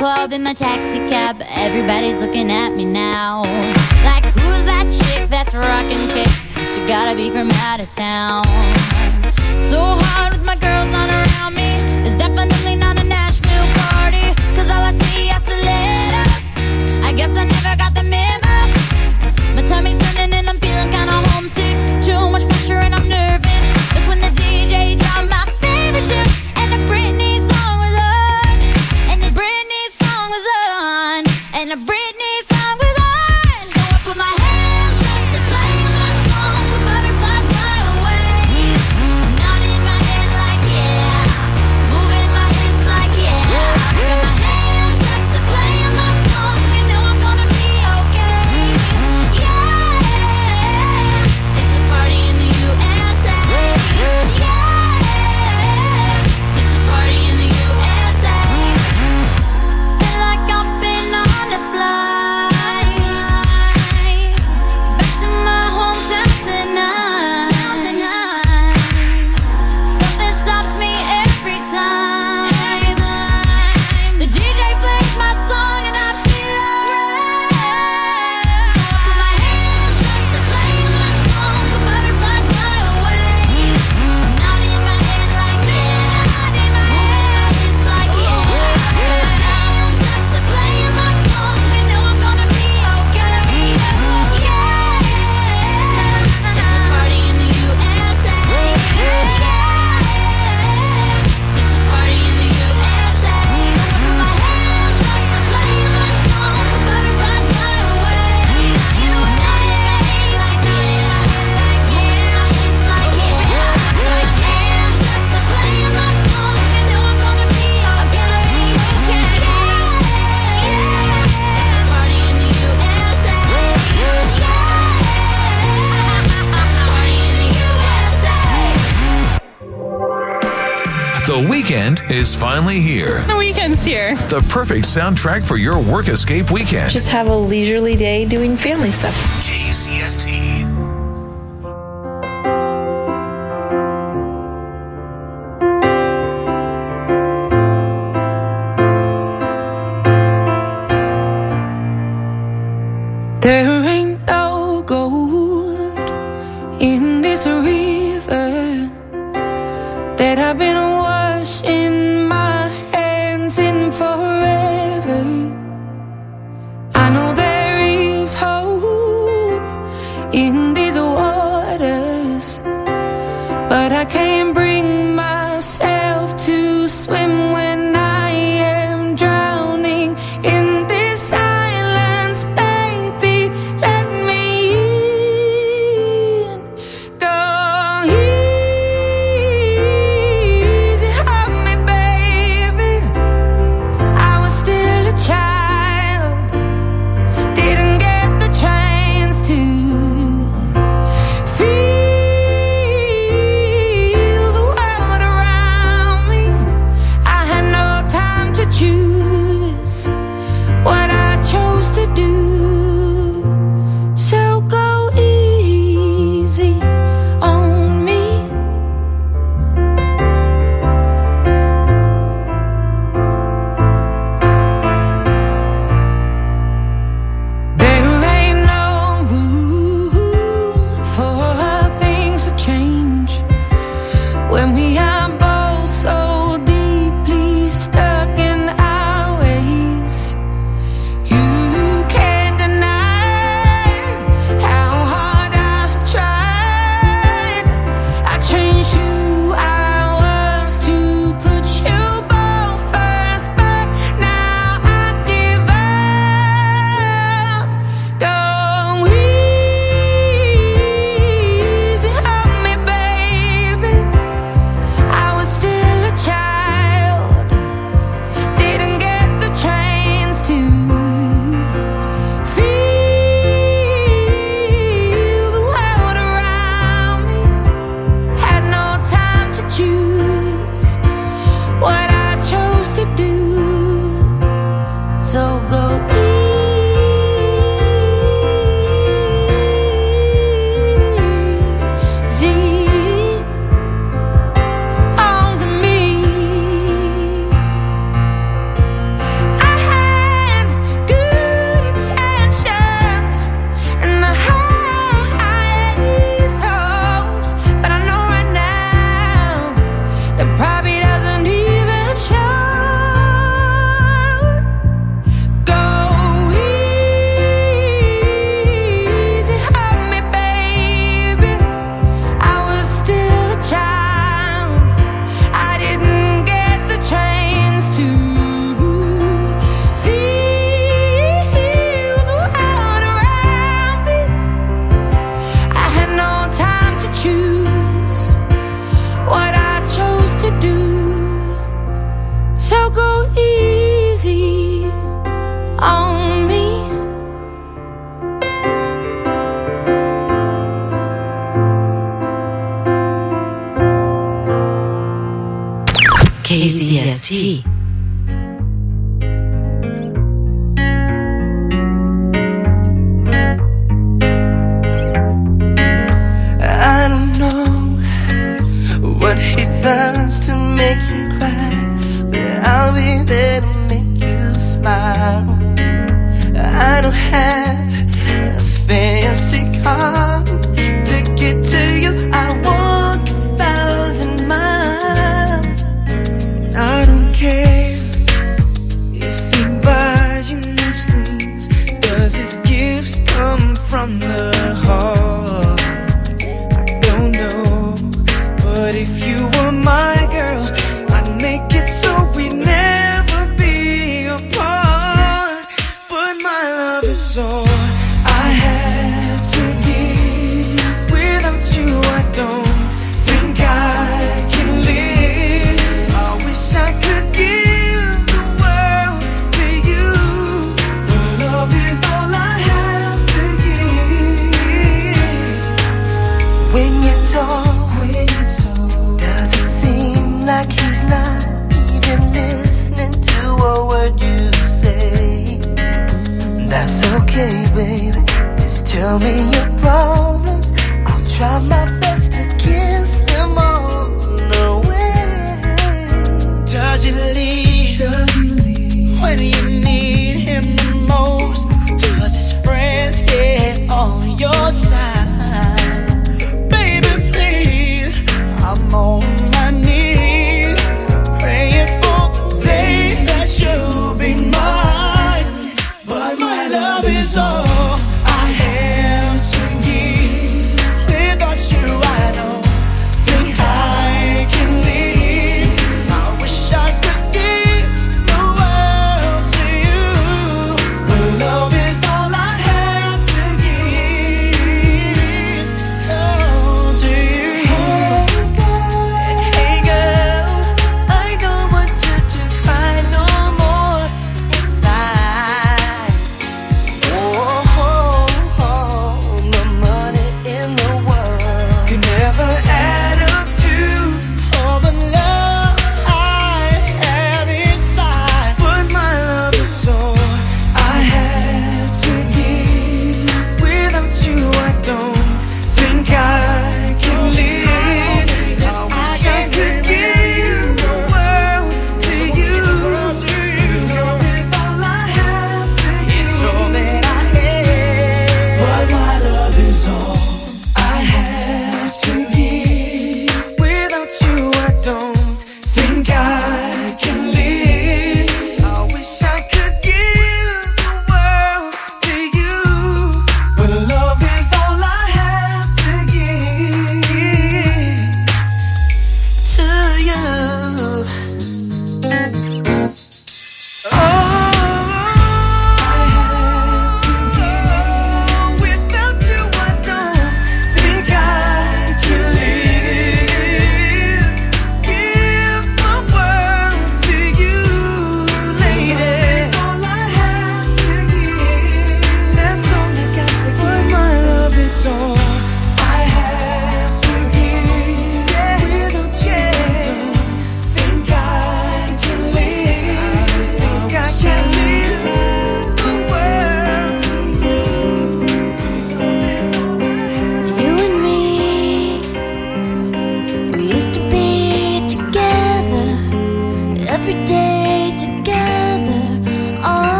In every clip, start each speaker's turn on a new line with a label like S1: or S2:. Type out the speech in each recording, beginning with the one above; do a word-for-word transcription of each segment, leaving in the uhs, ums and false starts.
S1: club in my taxi cab, everybody's looking at me now. Like, who's that chick that's rocking kicks? She gotta be from out of town. So hard with my girls not around me. It's definitely not a Nashville party, cause all I see is the letters. I guess I never got the memo. My tummy's turning and I'm feeling kinda homesick. Too much pressure and I'm nervous. That's when the D J dropped my favorite tune, and the Britney song was on. And the Britney song was on. And the Britney song was on. So I put my hands up to play my song. The butterflies fly away. Nodding my head like yeah. Moving my hips like yeah. I got my hands up to play my song. You know I'm gonna be okay. Yeah. It's a party in the U S A. Yeah. It's a party in the U S A. Feel like I've been on a flight back to my hometown tonight. Something stops me every time. The D J plays my song and I feel alright. So I put my hands up to play my song. The butterflies fly away. Nodding my head like yeah. Moving my hips like yeah. I got my hands up to play my song. You know I'm gonna be okay. Yeah. It's a party in the U S A. Yeah. It's a party in the U S A. I put my hands up to play my song. The butterflies fly away. Nodding my head like yeah. Moving my hips like yeah. I got my hands up to play my song. You know I'm gonna be okay. Yeah. It's a party in the U S A. Yeah. It's a party in the U S A.
S2: The weekend is finally here.
S3: The weekend's here.
S2: The perfect soundtrack for your work escape weekend.
S3: Just have a leisurely day doing family stuff.
S2: K C S T.
S4: There ain't no gold in this river that I've been washing my hands in forever. I know there is hope in these waters, but I can't bring myself to swim when I am drowning in this silence. Baby, let me in. Go easy on me, baby. I
S5: S T.
S6: I don't know what he does to make you cry, but I'll be there to make you smile. I don't have a fancy car to get to you. I walk a thousand miles. I don't care if he buys you nice things. Does his gifts come from the heart? I don't know, but if you were my girl, I'd make it so we'd never be apart. But my love is all I have to give. Without you I don't think I can live. I wish I could give the world to you. But love is all I have to give. When you talk, when you talk, does it seem like he's not even listening to a word you say? That's okay, baby. Just tell me your problems. I'll try my best to kiss them all away. Does he leave? Does he leave when you need him the most? Does his friends get on your side? Baby, please, I'm on my knees, praying for the day that you'll be mine. But my love is all I have to give. Without you I don't think I can live. I wish I could give the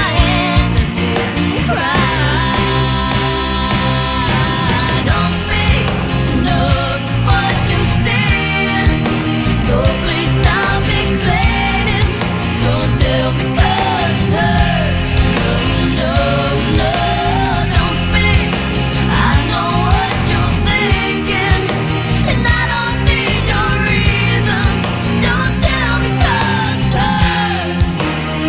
S1: hands and sit and cry. Don't speak, know just what you're saying. So please stop explaining. Don't tell me 'cause it hurts. No, no, no. Don't speak. I know what you're thinking, and I don't need your reasons. Don't tell me 'cause it hurts.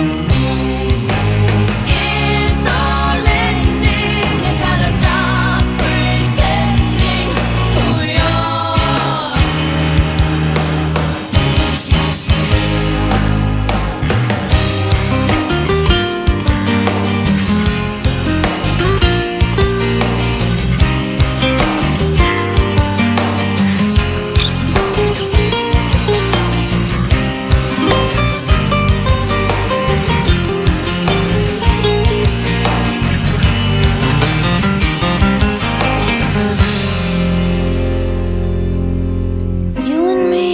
S1: It's all ending. You gotta stop pretending who you are. You and me,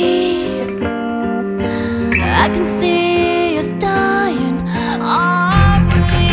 S1: I can see us dying, aren't we?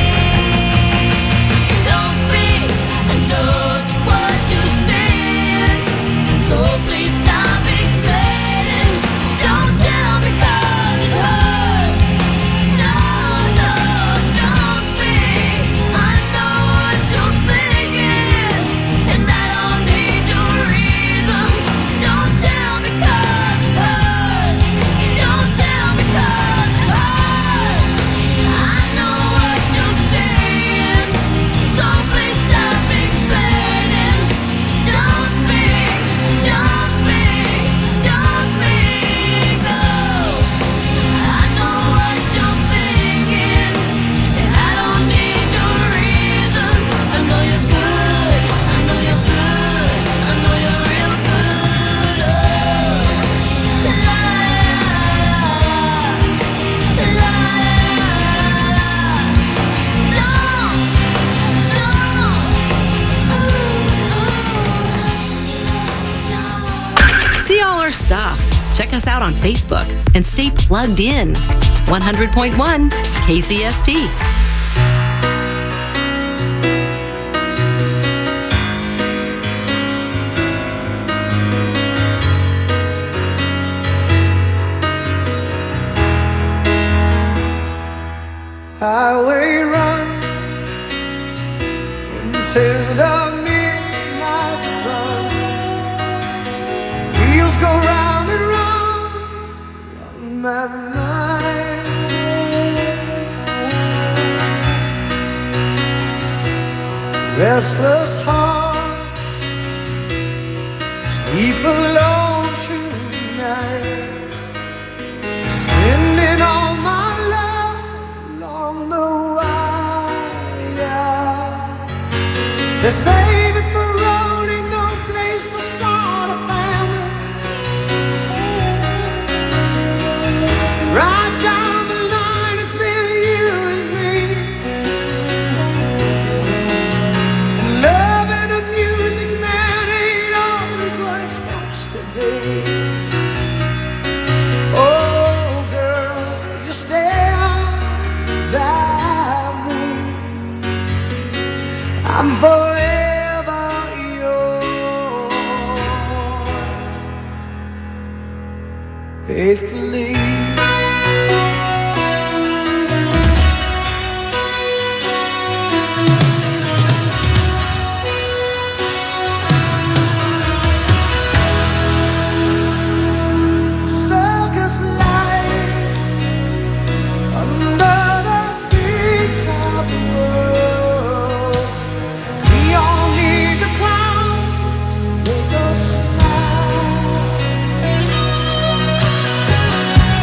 S1: Don't speak, I know just what you're saying. So please stop explaining. Don't tell me 'cause it hurts. No, no, don't speak. I know what you're thinking, and I don't need your reasons. Don't tell me 'cause it hurts. Don't tell me 'cause it hurts. I know what you're saying, so please stop explaining. Don't speak, don't speak, don't speak. Oh, I know what you're thinking, and I don't need your reasons. I know you're good, I know you're good, I know you're real good. Oh, la la la la.
S5: See all our stuff. Check us out on Facebook and stay plugged in. one hundred point one K C S T.
S6: Highway run into the midnight sun. Wheels go round and round on my mind. Restless hearts sleep alone through nights, sending all my love along the wire. They say that the road ain't no place to start a family. Right down the line, it's been you and me. Loving the music, man, ain't always what it's supposed to be. Oh, girl, you stay on by me. I'm forever yours, faithfully. Circus life under the big top world. We all need the clowns to make us smile.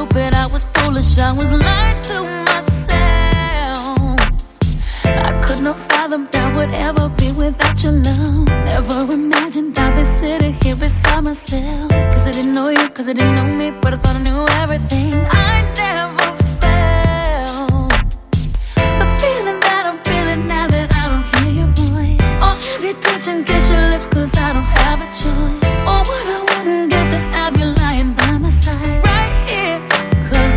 S7: stupid, I was foolish, I was lying to myself. I could not fathom that would ever be without your love. Never imagined I'd be sitting here beside myself. Cause I didn't know you, cause I didn't know me, but I thought I knew everything. I never felt the feeling that I'm feeling now that I don't hear your voice. Or have you touch and kiss your lips cause I don't have a choice. Or what I wouldn't get to have you lying by my side right here. Cause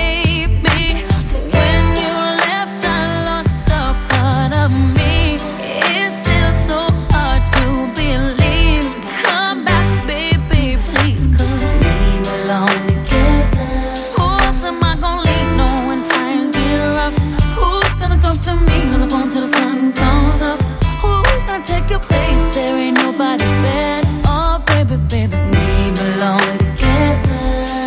S7: baby, when you left I lost a part of me. It's still so hard to believe. Come back baby please, cause we belong together. Who else am I gonna leave no when times get rough? Who's gonna talk to me on the phone till the sun comes up? Who's gonna take your place? There ain't nobody better. Oh baby, baby, we belong together.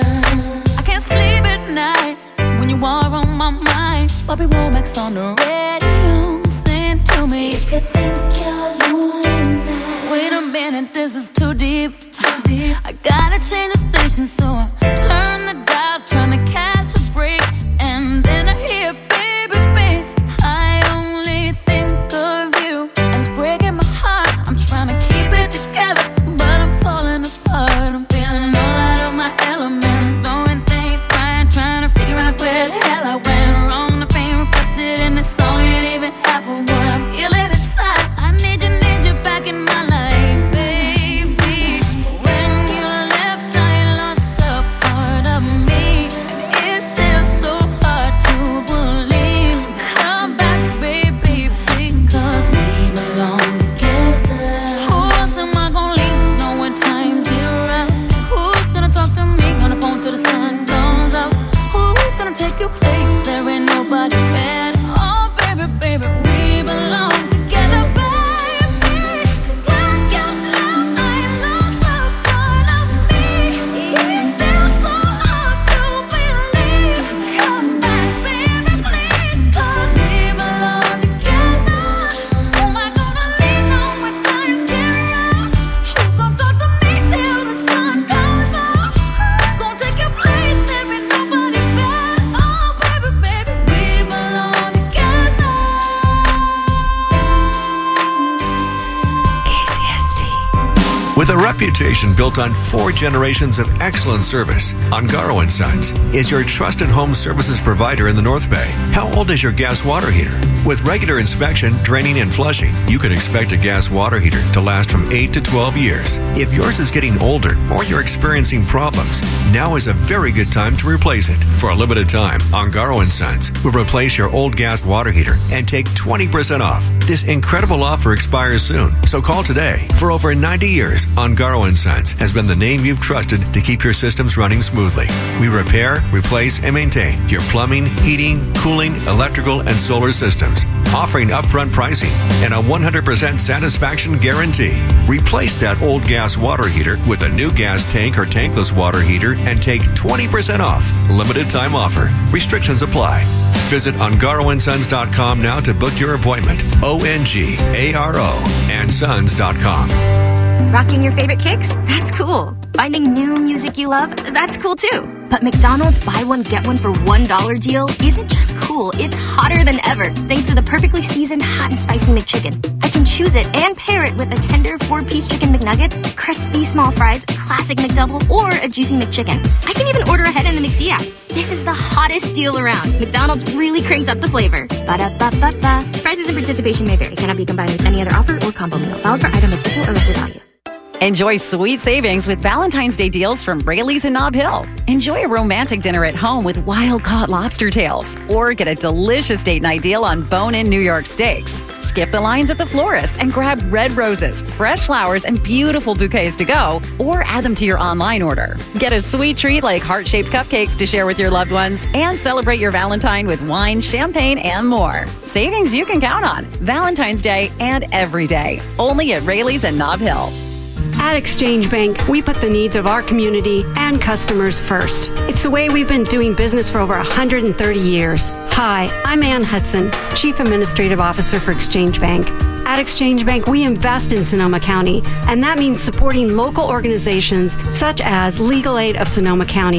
S7: I can't sleep at night when you are on my mind. Bobby Womack's on the radio, sing to me. If you think you're lonely now, wait a minute, this is too deep, too deep. I gotta change the station, so I turn the dial, trying to catch a break. And then I hear baby face. I only think of you, and it's breaking my heart. I'm trying to keep it together, but I'm falling apart. I'm feeling all out of my element, throwing things, crying, trying to figure out where the hell I went wrong. The pain reflected in the song ain't even half of what I'm feeling inside. I need you, need you back in my life, baby. When you left, I lost a part of me, and it's still so hard to believe. Come back, baby, please, cause we belong together. Who else am I gonna leave? No when times get rough. Who's gonna talk to me on the phone till the sun comes up? Who's gonna take your place? There ain't nobody better. Oh baby, baby, we belong together, baby. When you left, I lost a part of me. It's still so hard to believe. Come back, baby, please, cause we belong together. Who am I gonna leave now when times get rough? Who's gonna talk to me till the sun comes up? Who's gonna take your place? There ain't nobody better. Oh baby, baby, we belong together. K C S T.
S2: With a reputation built on four generations of excellent service, Ungaro and Sons is your trusted home services provider in the North Bay. How old is your gas water heater? With regular inspection, draining, and flushing, you can expect a gas water heater to last from eight to twelve years. If yours is getting older or you're experiencing problems, now is a very good time to replace it. For a limited time, Ungaro and Sons will replace your old gas water heater and take twenty percent off. This incredible offer expires soon, so call today. For over ninety years, Ungaro and Sons has been the name you've trusted to keep your systems running smoothly. We repair, replace, and maintain your plumbing, heating, cooling, electrical, and solar systems, offering upfront pricing and a one hundred percent satisfaction guarantee. Replace that old gas water heater with a new gas tank or tankless water heater and take twenty percent off. Limited time offer. Restrictions apply. Visit ungaro and sons dot com now to book your appointment. O N G A R O and sons dot com.
S8: Rocking your favorite kicks? That's cool. Finding new music you love? That's cool too. But McDonald's buy one get one for one dollar deal isn't just cool, it's hotter than ever thanks to the perfectly seasoned hot and spicy McChicken. I can choose it and pair it with a tender four-piece chicken McNuggets, crispy small fries, classic McDouble, or a juicy McChicken. I can even order ahead in the McD app. This is the hottest deal around. McDonald's really cranked up the flavor. Ba-da-ba-ba-ba. Prices and participation may vary. Cannot be combined with any other offer or combo meal. Valid for item of equal or lesser value.
S9: Enjoy sweet savings with Valentine's Day deals from Rayleigh's in Nob Hill. Enjoy a romantic dinner at home with wild-caught lobster tails. Or get a delicious date night deal on bone-in New York steaks. Skip the lines at the florist and grab red roses, fresh flowers, and beautiful bouquets to go. Or add them to your online order. Get a sweet treat like heart-shaped cupcakes to share with your loved ones. And celebrate your Valentine with wine, champagne, and more. Savings you can count on. Valentine's Day and every day. Only at Rayleigh's in Nob Hill.
S10: At Exchange Bank, we put the needs of our community and customers first. It's the way we've been doing business for over one hundred thirty years. Hi, I'm Ann Hudson, Chief Administrative Officer for Exchange Bank. At Exchange Bank, we invest in Sonoma County, and that means supporting local organizations such as Legal Aid of Sonoma County,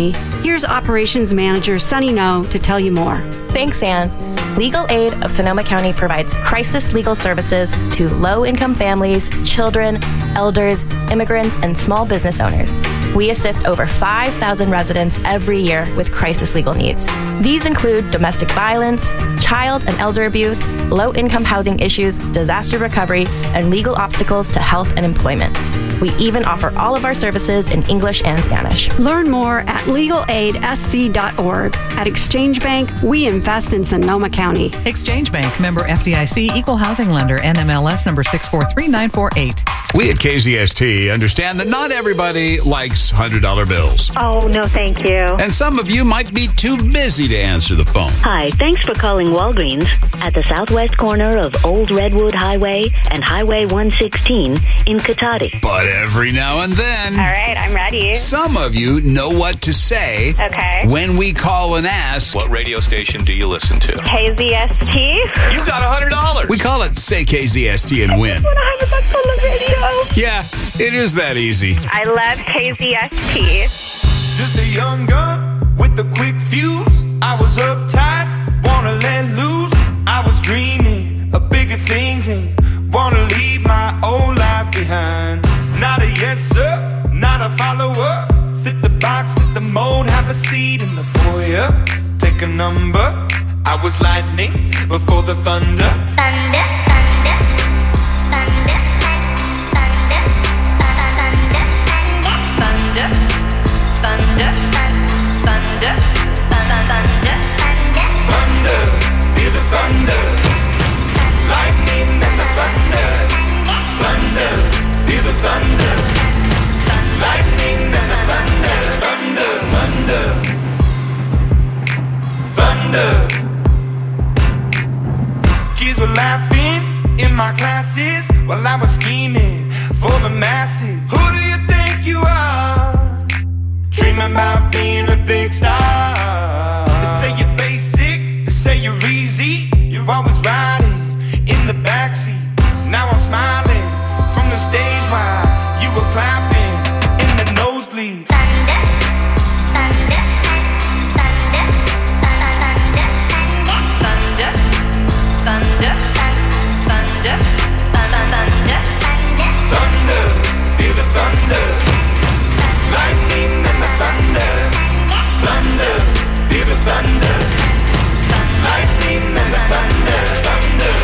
S10: Here's Operations Manager Sunny No to tell you more.
S11: Thanks, Ann. Legal Aid of Sonoma County provides crisis legal services to low-income families, children, elders, immigrants, and small business owners. We assist over five thousand residents every year with crisis legal needs. These include domestic violence, child and elder abuse, low-income housing issues, disaster recovery, and legal obstacles to health and employment. We even offer all of our services in English and Spanish.
S10: Learn more at legal aid s c dot org. At Exchange Bank, we invest in Sonoma County.
S12: Exchange Bank, member F D I C, equal housing lender, N M L S number six four three nine four eight.
S13: We at K Z S T understand that not everybody likes one hundred dollar bills.
S14: Oh, no, thank you.
S13: And some of you might be too busy to answer the phone.
S14: Hi, thanks for calling Walgreens at the southwest corner of Old Redwood Highway and Highway one sixteen in Cotati.
S13: But every now and then...
S14: All right, I'm ready.
S13: Some of you know what to say
S14: Okay.
S13: when we call and ask...
S15: What radio station do you listen to?
S14: K Z S T.
S15: You got one hundred dollars.
S13: We call it Say K Z S T and win.
S14: one hundred bucks on the radio.
S13: Yeah, it is that easy.
S14: I love K Z S T.
S16: Just a young gun with a quick fuse. I was uptight, wanna let loose. I was dreaming of bigger things and wanna leave my old life behind. Not a yes sir, not a follower. Fit the box, fit the mold, have a seat in the foyer. Take a number. I was lightning before the thunder.
S14: Thunder, thunder, thunder. Thunder, thunder, thunder, thunder, thunder,
S16: feel the thunder, lightning and the thunder, thunder, feel the thunder, lightning and the thunder, thunder, thunder, thunder. Kids were laughing in my classes while I was scheming for the masses. Who do you think you are? Dreaming about being a big star. They say you're basic, they say you're easy. You're always riding in the backseat. Now I'm smiling from the stage while you were clapping in the nosebleeds. Thunder, thunder, thunder, thunder, thunder, thunder, thunder, thunder, thunder, feel the thunder. Lightning and the thunder, thunder, feel the thunder. Lightning and the thunder, thunder.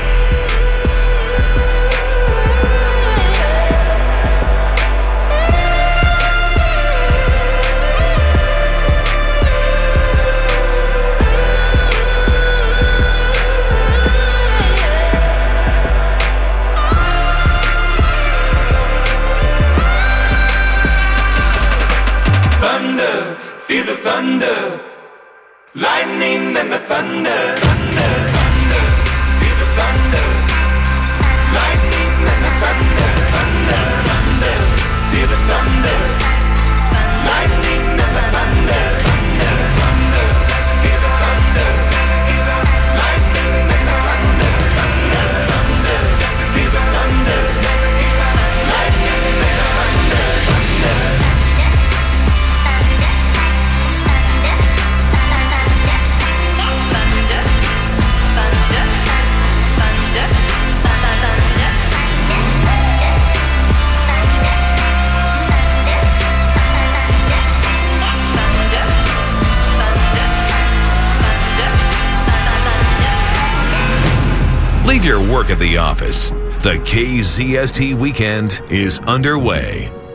S16: Feel the thunder, lightning and the thunder, thunder, thunder. Feel the thunder, lightning and the thunder, thunder, thunder. Feel the thunder, lightning and the thunder, thunder, thunder. Feel the thunder, lightning and the thunder, thunder, thunder. Feel the thunder, lightning and the thunder, thunder.
S2: Leave your work at the office. The K Z S T weekend is underway.